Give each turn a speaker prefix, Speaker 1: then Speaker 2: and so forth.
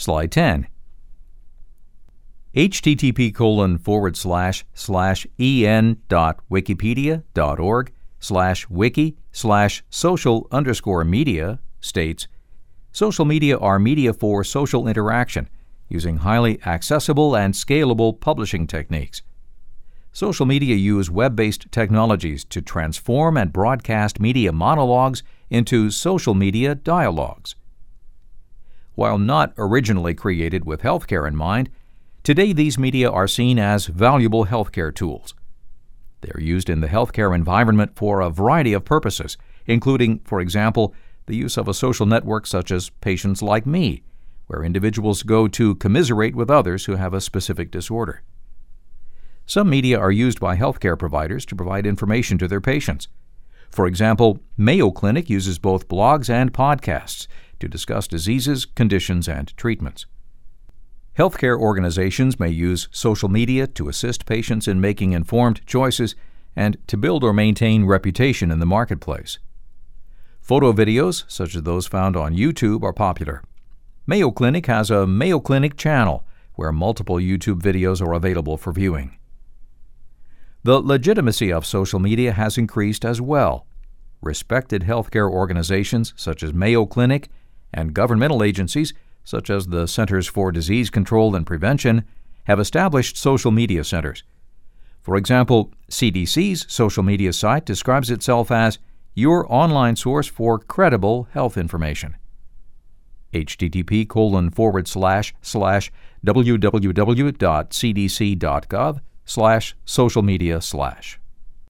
Speaker 1: Slide 10. http://en.wikipedia.org/wiki/social_media states, social media are media for social interaction using highly accessible and scalable publishing techniques. Social media use web-based technologies to transform and broadcast media monologues into social media dialogues. While not originally created with healthcare in mind, today these media are seen as valuable healthcare tools. They are used in the healthcare environment for a variety of purposes, including, for example, the use of a social network such as Patients Like Me, where individuals go to commiserate with others who have a specific disorder. Some media are used by healthcare providers to provide information to their patients. For example, Mayo Clinic uses both blogs and podcasts to discuss diseases, conditions, and treatments. Healthcare organizations may use social media to assist patients in making informed choices and to build or maintain reputation in the marketplace. Photo videos, such as those found on YouTube, are popular. Mayo Clinic has a Mayo Clinic channel where multiple YouTube videos are available for viewing. The legitimacy of social media has increased as well. Respected healthcare organizations such as Mayo Clinic and governmental agencies such as the Centers for Disease Control and Prevention have established social media centers. For example, CDC's social media site describes itself as your online source for credible health information. http://www.cdc.gov/social media/.